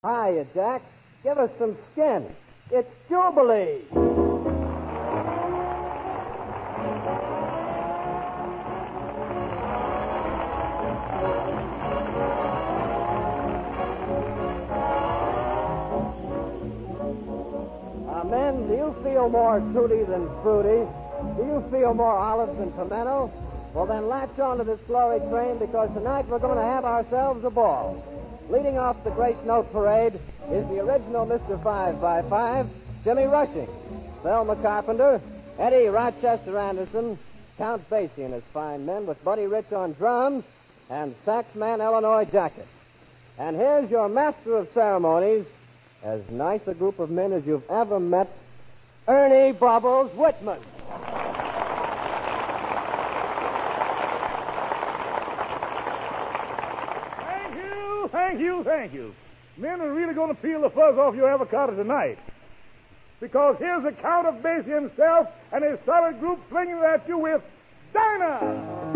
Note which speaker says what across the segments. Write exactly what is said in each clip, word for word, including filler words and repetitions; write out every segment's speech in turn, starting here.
Speaker 1: Hiya, Jack. Give us some skin. It's Jubilee. Uh, men, do you feel more tutti than fruity? Do you feel more olives than pimento? Well, then latch onto this glory train because tonight we're going to have ourselves a ball. Leading off the Grace Note Parade is the original Mister Five by Five, Jimmy Rushing, Thelma Carpenter, Eddie Rochester Anderson, Count Basie and his fine men with Buddy Rich on drums, and saxman Illinois Jacket. And here's your master of ceremonies, as nice a group of men as you've ever met, Ernie Bubbles Whitman.
Speaker 2: Thank you, thank you. Men are really going to peel the fuzz off your avocado tonight. Because here's the Count of Basie himself and his solid group flinging it at you with Dinah!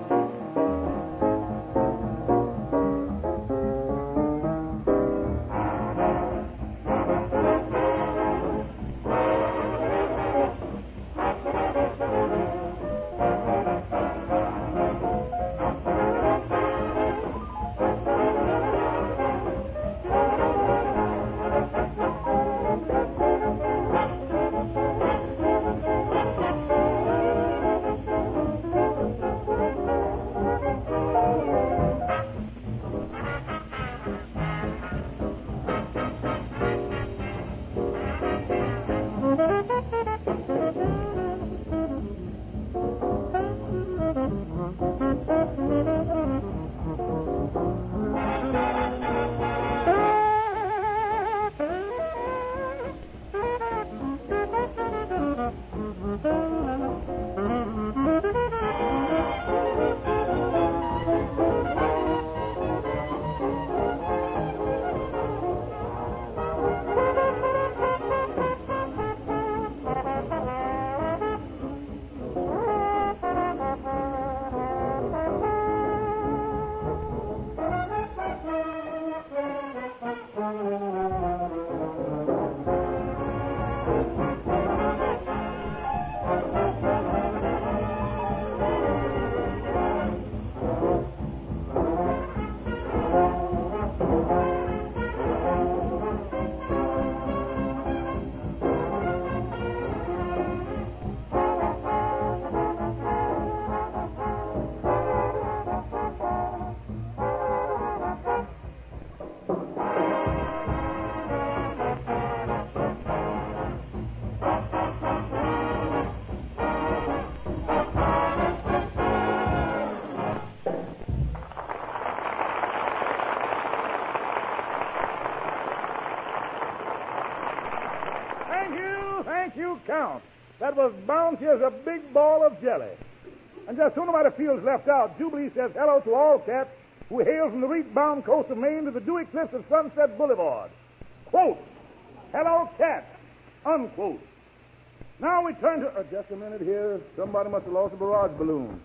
Speaker 2: Count. That was bouncy as a big ball of jelly. And just so nobody feels left out, Jubilee says hello to all cats who hail from the reef-bound coast of Maine to the dewy cliffs of Sunset Boulevard. Quote, hello cats, unquote. Now we turn to... Uh, just a minute here. Somebody must have lost a barrage balloon.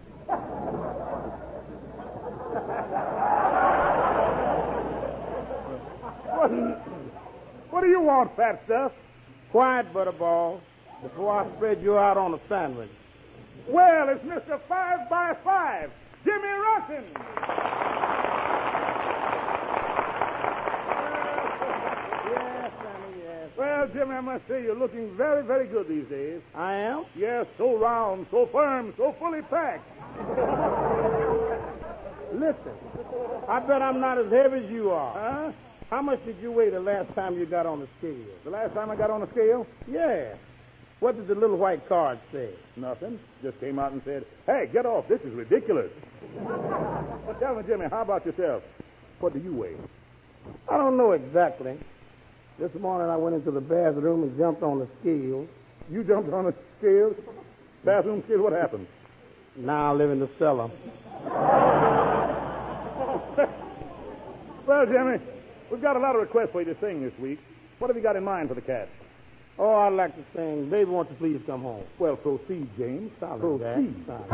Speaker 2: what, what do you want, fat stuff?
Speaker 3: Quiet, Butterball, before I spread you out on a sandwich.
Speaker 2: Well, it's Mister Five by Five, Jimmy Rushing.
Speaker 3: Yes, Sammy, yes.
Speaker 2: Well, Jimmy, I must say you're looking very, very good these days.
Speaker 3: I am?
Speaker 2: Yes, so round, so firm, so fully packed.
Speaker 3: Listen, I bet I'm not as heavy as you are.
Speaker 2: Huh?
Speaker 3: How much did you weigh the last time you got on the scale?
Speaker 2: The last time I got on the scale?
Speaker 3: Yeah. What did the little white card say?
Speaker 2: Nothing. Just came out and said, hey, get off. This is ridiculous. But tell me, Jimmy, how about yourself? What do you weigh?
Speaker 3: I don't know exactly. This morning I went into the bathroom and jumped on the scale.
Speaker 2: You jumped on the scale? Bathroom scale, what happened?
Speaker 3: Now I live in the cellar.
Speaker 2: Well, Jimmy, we've got a lot of requests for you to sing this week. What have you got in mind for the cats?
Speaker 3: Oh, I'd like to sing Baby Won't You Please Come Home.
Speaker 2: Well, proceed, James.
Speaker 3: Solid,
Speaker 2: proceed.
Speaker 3: Solid.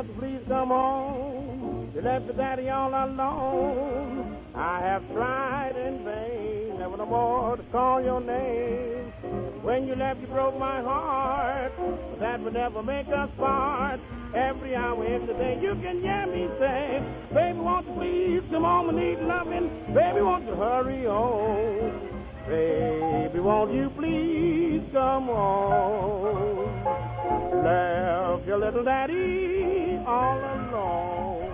Speaker 3: won't you please come home? You left your daddy all alone. I have tried in vain, never no more to call your name. When you left, you broke my heart, but that would never make us part. Every hour in the day, you can hear me say, baby, won't you please come home, I need loving. Baby, won't you hurry home? Baby, won't you please come home? Left your little daddy all alone.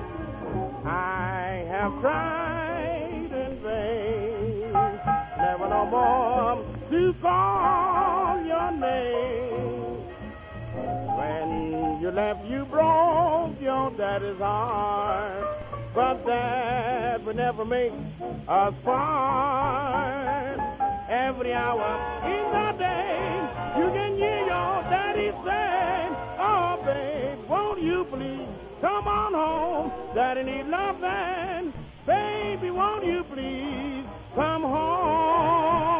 Speaker 3: I have tried in vain, never no more to call your name. When you left, you broke your daddy's heart, but that would never make us part. Every hour in the day, you can hear your daddy say, oh, babe, won't you please come on home? Daddy need loving. Baby, won't you please come home?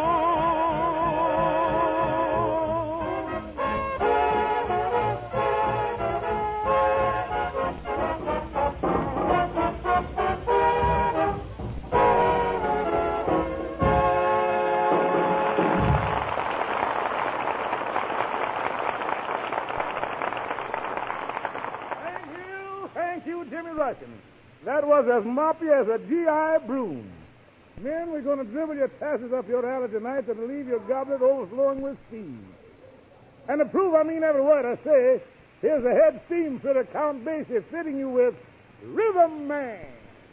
Speaker 2: Jimmy Ruskin. That was as moppy as a G I broom. Men, we're going to dribble your tassels up your alley tonight that'll leave your goblet overflowing with steam. And to prove I mean every word I say, here's the head steam fitter, Count Basie, fitting you with Rhythm Man.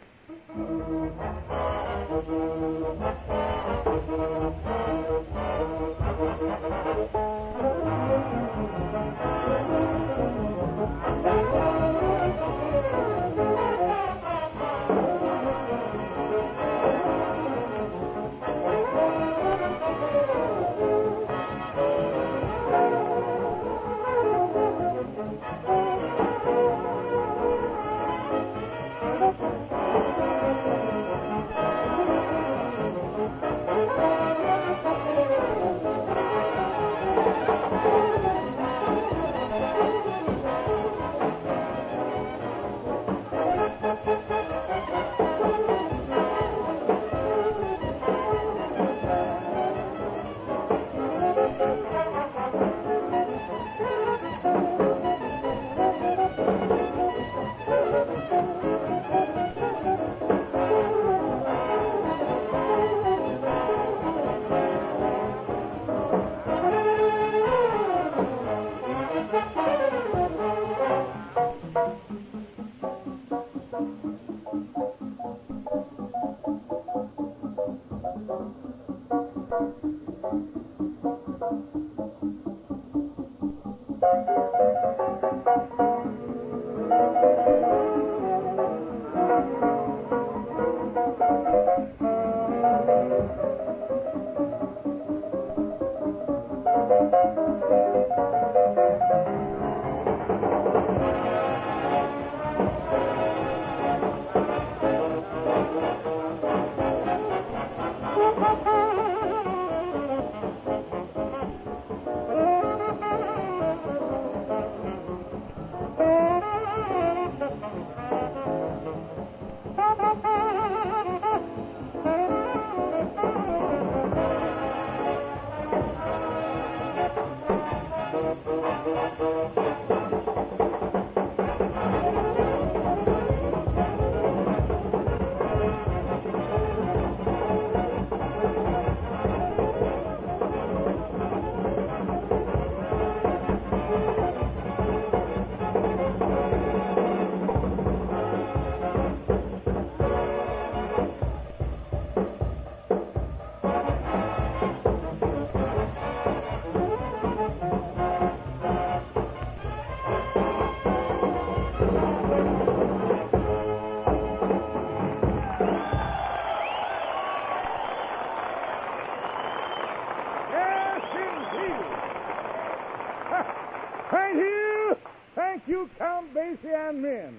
Speaker 2: Count Basie and men.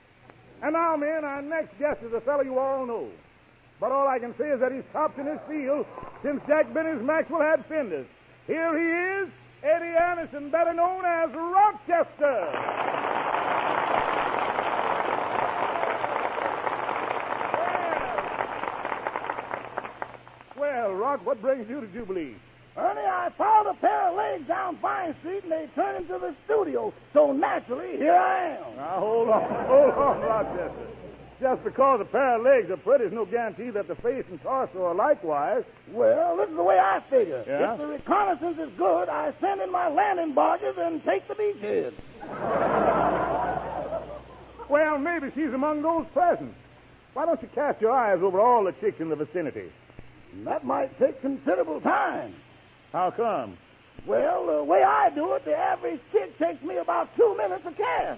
Speaker 2: And now, men, our next guest is a fellow you all know. But all I can say is that he's topped in his field since Jack Benny's Maxwell had fenders. Here he is, Eddie Anderson, better known as Rochester. Well, Rock, what brings you to Jubilee?
Speaker 4: Ernie, I followed a pair of legs down Vine Street, and they turned into the studio. So naturally, here I am.
Speaker 2: Now, hold on, hold on, Rochester. Just because a pair of legs are pretty is no guarantee that the face and torso are likewise.
Speaker 4: Well, this is the way I figure.
Speaker 2: Yeah?
Speaker 4: If the reconnaissance is good, I send in my landing barges and take the beachhead.
Speaker 2: Well, maybe she's among those present. Why don't you cast your eyes over all the chicks in the vicinity?
Speaker 4: That might take considerable time.
Speaker 2: How come?
Speaker 4: Well, the way I do it, the average chick takes me about two minutes to cast.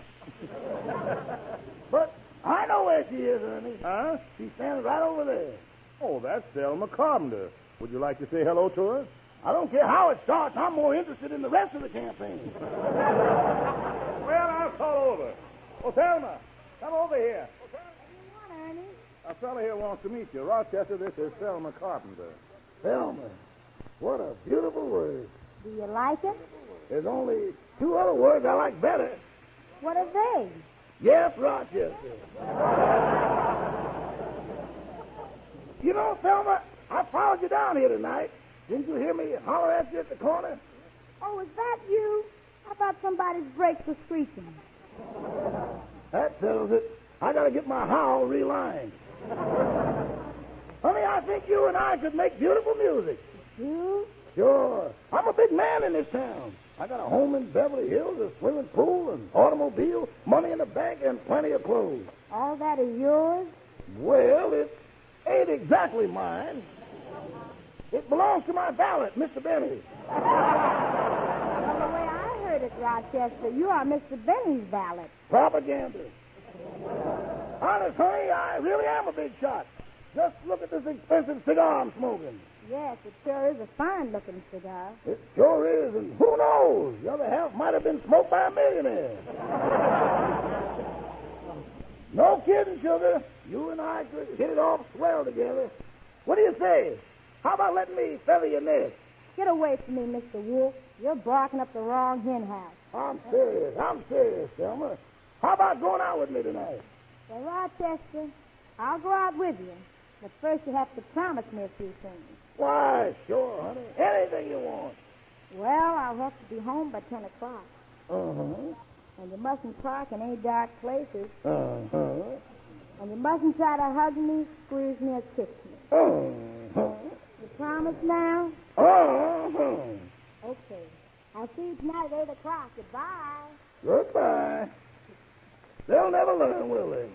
Speaker 4: But I know where she is, Ernie.
Speaker 2: Huh?
Speaker 4: She's standing right over there.
Speaker 2: Oh, that's Selma Carpenter. Would you like to say hello to her?
Speaker 4: I don't care how it starts. I'm more interested in the rest of the campaign.
Speaker 2: Well, I'll call over. Oh, Selma, come over here.
Speaker 5: What do you want, Ernie?
Speaker 2: A fellow here wants to meet you. Rochester, this is Selma Carpenter.
Speaker 4: Selma, what a beautiful word.
Speaker 5: Do you like it?
Speaker 4: There's only two other words I like better.
Speaker 5: What are they?
Speaker 4: Yes, Rochester. You know, Selma, I followed you down here tonight. Didn't you hear me holler at you at the corner?
Speaker 5: Oh, is that you? I thought somebody's brakes were screeching.
Speaker 4: That settles it. I got to get my howl relined. Honey, I think you and I could make beautiful music.
Speaker 5: You?
Speaker 4: Sure. I'm a big man in this town. I got a home in Beverly Hills, a swimming pool, an automobile, money in the bank, and plenty of clothes.
Speaker 5: All that is yours?
Speaker 4: Well, it ain't exactly mine. It belongs to my valet, Mister Benny.
Speaker 5: Well, the way I heard it, Rochester, you are Mister Benny's valet.
Speaker 4: Propaganda. Honest, honey, I really am a big shot. Just look at this expensive cigar I'm smoking.
Speaker 5: Yes, it sure is a fine-looking cigar.
Speaker 4: It sure is, and who knows? The other half might have been smoked by a millionaire. No kidding, sugar. You and I could hit it off swell together. What do you say? How about letting me feather your nest?
Speaker 5: Get away from me, Mister Wolf. You're barking up the wrong hen house.
Speaker 4: I'm serious. I'm serious, Selma. How about going out with me tonight?
Speaker 5: Well, Rochester, I'll go out with you. But first you have to promise me a few things.
Speaker 4: Why, sure, honey. Anything you want.
Speaker 5: Well, I'll have to be home by ten o'clock.
Speaker 4: Uh-huh.
Speaker 5: And you mustn't park in any dark places.
Speaker 4: Uh-huh.
Speaker 5: And you mustn't try to hug me, squeeze me, or kiss me.
Speaker 4: Uh-huh.
Speaker 5: You promise now?
Speaker 4: Uh-huh.
Speaker 5: Okay. I'll see you tonight at eight o'clock. Goodbye.
Speaker 4: Goodbye. They'll never learn, will they?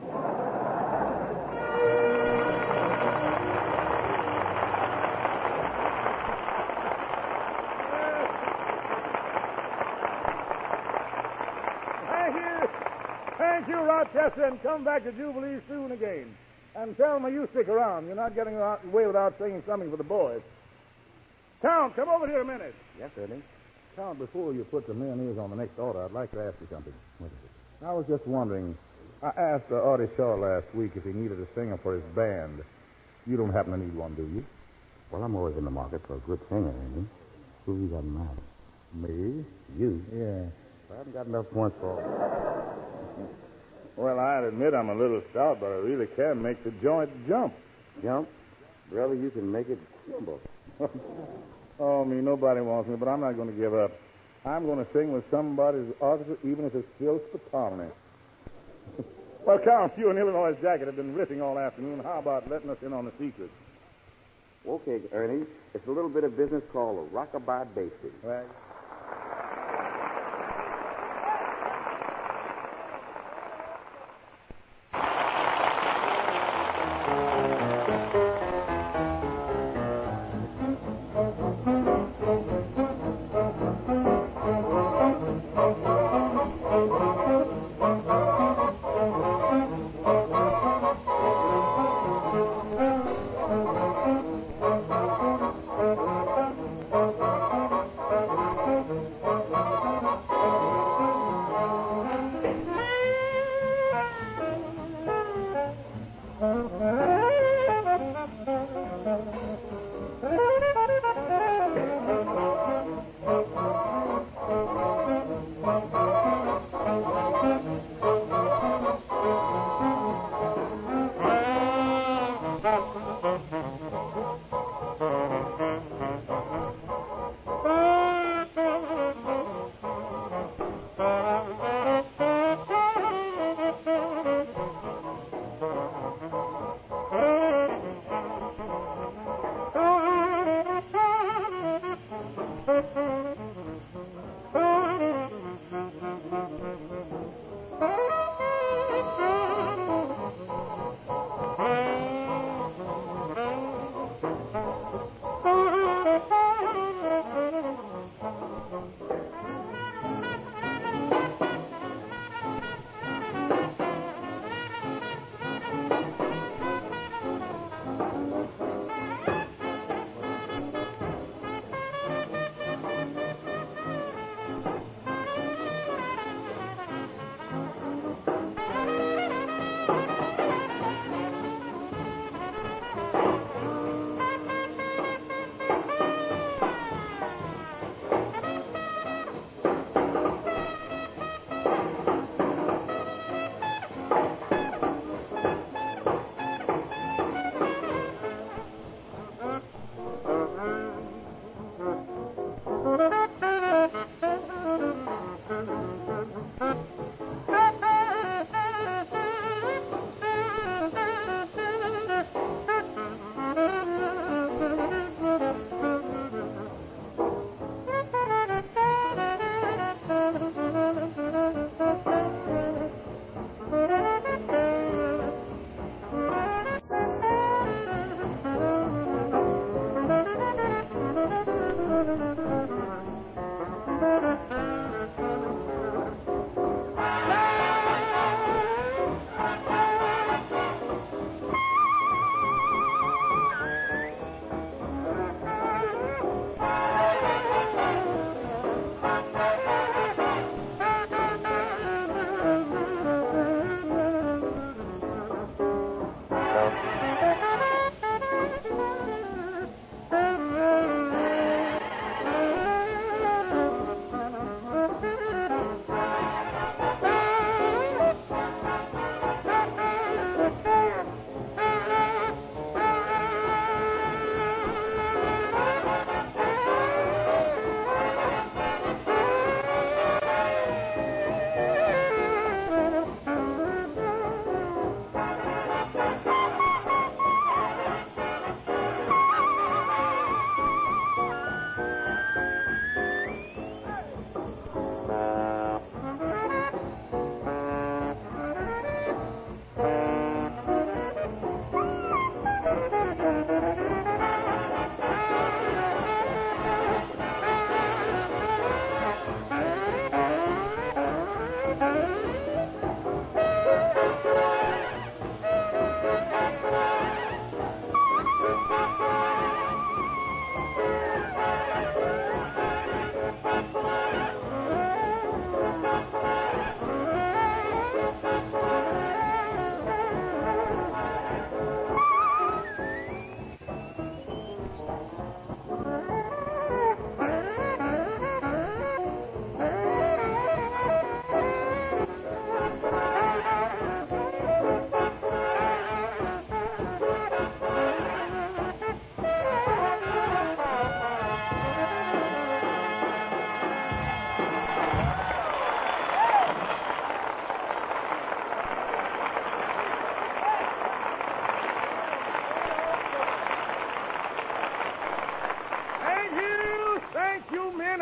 Speaker 2: Thank you. Thank you, Rochester, and come back to Jubilee soon again. And Selma, you stick around. You're not getting away without saying something for the boys. Count, come over here a minute.
Speaker 6: Yes, Ernie.
Speaker 2: Count, before you put the mayonnaise on the next order, I'd like to ask you something.
Speaker 6: What is it?
Speaker 2: I was just wondering, I asked uh, Artie Shaw last week if he needed a singer for his band. You don't happen to need one, do you?
Speaker 6: Well, I'm always in the market for a good singer, Ernie. Who you got in mind?
Speaker 2: Me?
Speaker 6: You?
Speaker 2: Yeah.
Speaker 6: I haven't got enough points for
Speaker 2: Well, I'd admit I'm a little stout, but I really can make the joint jump.
Speaker 6: Jump? Brother, you can make it tremble.
Speaker 2: Oh, me, nobody wants me, but I'm not going to give up. I'm going to sing with somebody's orchestra, even if it's Phil Spatoni. Well, Count, you and Illinois Jacket have been riffing all afternoon. How about letting us in on the secret?
Speaker 6: Okay, Ernie. It's a little bit of business called a rockabye basic.
Speaker 2: Right.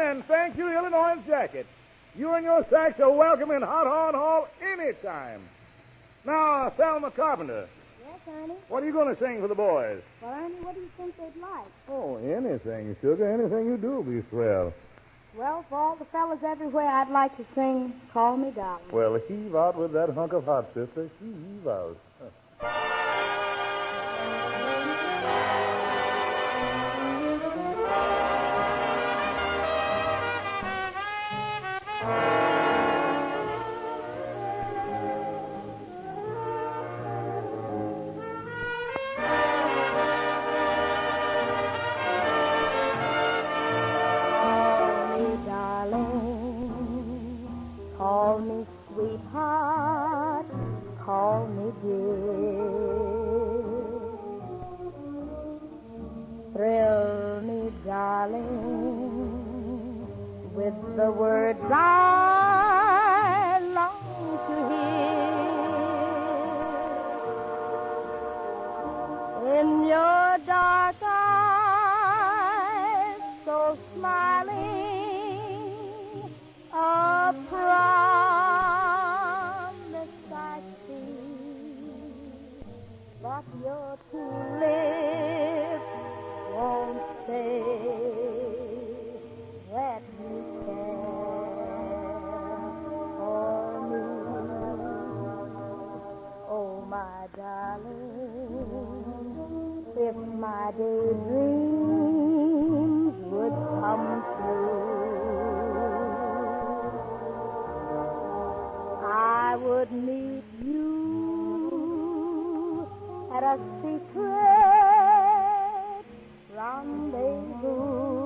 Speaker 2: And thank you, Illinois Jacket. You and your sax are welcome in Hot Horn Hall any time. Now, Selma Carpenter,
Speaker 5: Yes, Ernie?
Speaker 2: what are you going to sing for the boys?
Speaker 5: Well, Ernie, what do you think they'd like?
Speaker 2: Oh, anything, Sugar. Anything you do will be swell.
Speaker 5: Well, for all the fellas everywhere, I'd like to sing Call Me Darling.
Speaker 2: Well, heave out with that hunk of hot, sister. Heave out.
Speaker 5: Call me sweetheart, call me dear. Thrill me, darling, with the words I long to hear. In your dark eyes, so smiling, a promise I see, but your two lips won't say that you care for me. Oh, my darling, if my daydreams would come true, I would meet you at a secret rendezvous,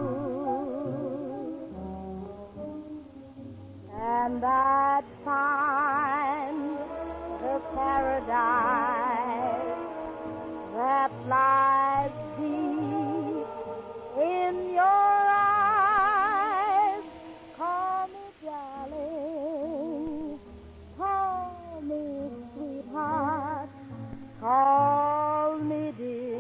Speaker 5: and I'd find the paradise that lies deep in your eyes. Call me darling, call me sweetheart, call me dear.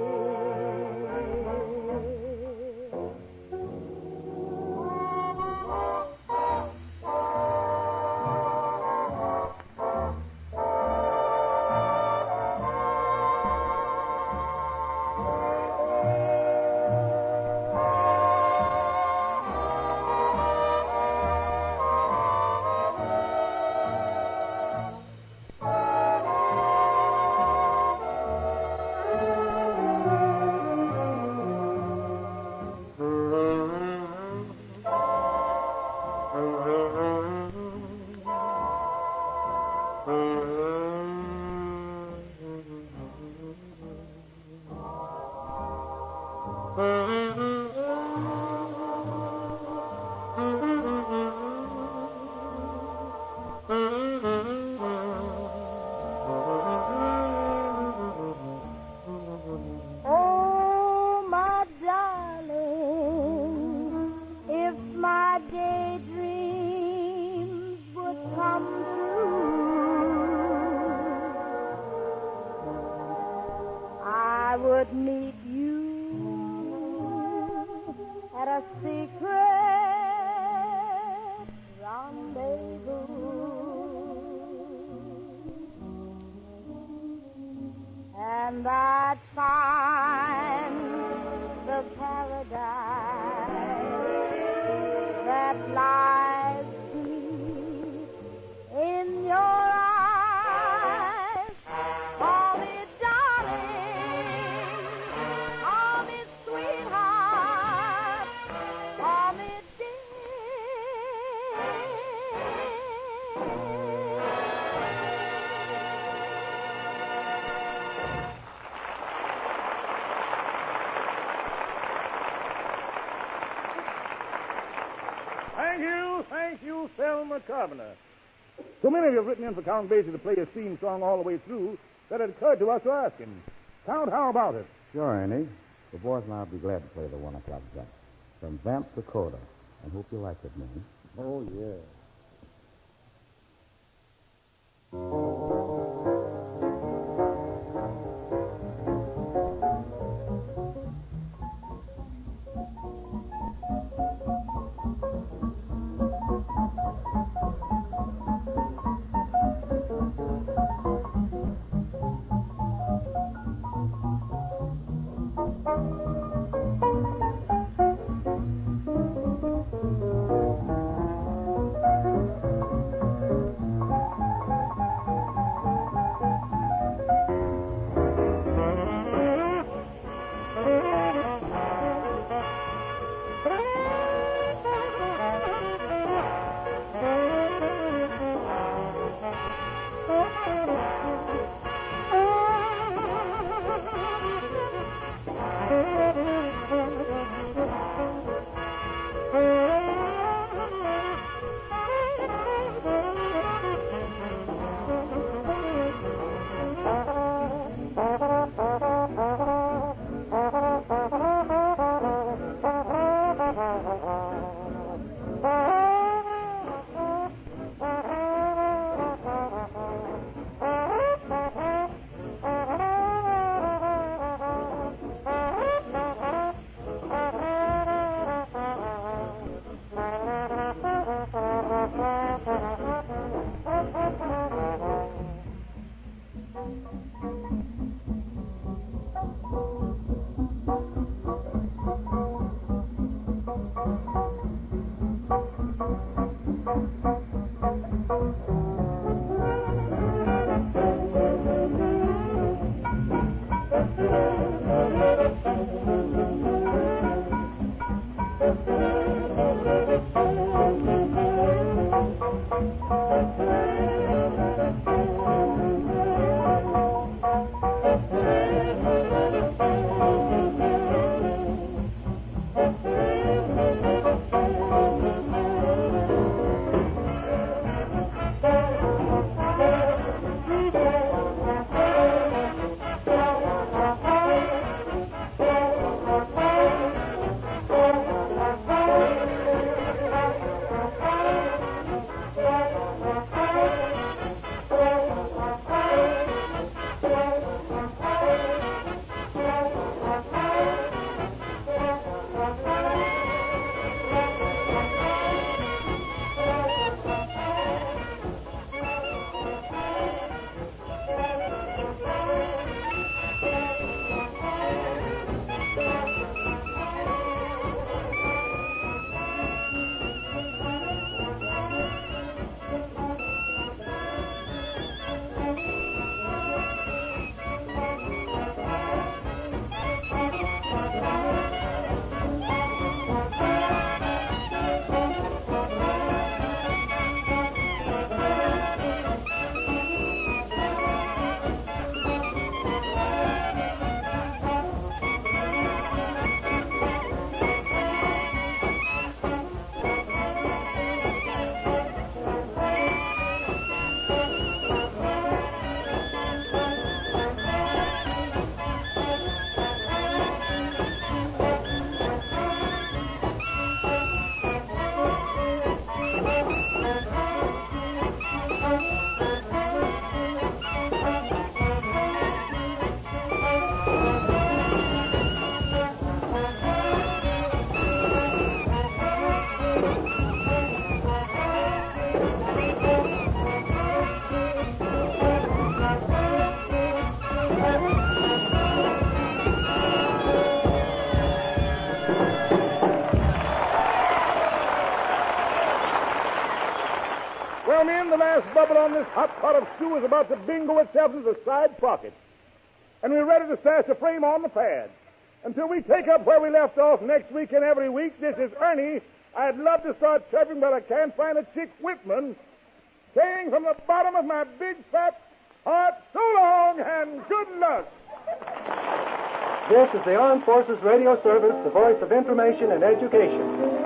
Speaker 5: Oh, my darling, if my daydreams would come true, I would meet you at a secret rendezvous, and I'd find the paradise that lies deep in your eyes. Call me darling, call me sweetheart, call me
Speaker 2: Thank you, thank you, Selma Carpenter. So many of you have written in for Count Basie to play his theme song all the way through that it occurred to us to ask him. Count, how about it?
Speaker 6: Sure, Ernie. The boys and I will be glad to play the one o'clock jump. From Vamp, Dakota. I hope you like it, man.
Speaker 2: Oh, yeah. Well, men, the last bubble on this hot pot of stew is about to bingo itself into the side pocket. And we're ready to stash a frame on the pad. Until we take up where we left off next week and every week, this is Ernie. I'd love to start chirping, but I can't find a chick Whitman. Saying from the bottom of my big fat heart, so long and good luck.
Speaker 7: This is the Armed Forces Radio Service, the voice of information and education.